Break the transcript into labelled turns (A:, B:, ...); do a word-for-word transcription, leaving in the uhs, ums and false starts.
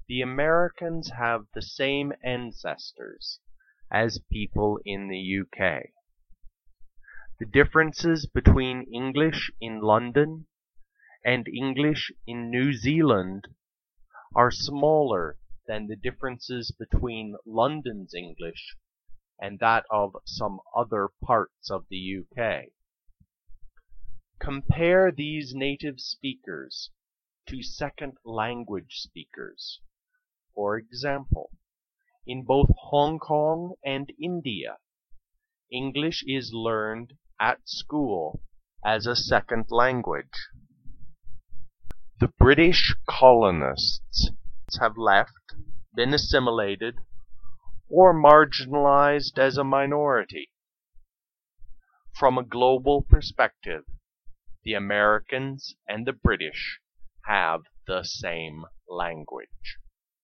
A: The Americans have the same ancestors as people in the U K. The differences between English in London and English in New Zealand are smaller than the differences between London's English and that of some other parts of the U K. Compare these native speakers to second language speakers. For example, in both Hong Kong and India, English is learned at school as a second language. The British colonists have left, been assimilated, or marginalized as a minority. From a global perspective, the Americans and the British have the same language.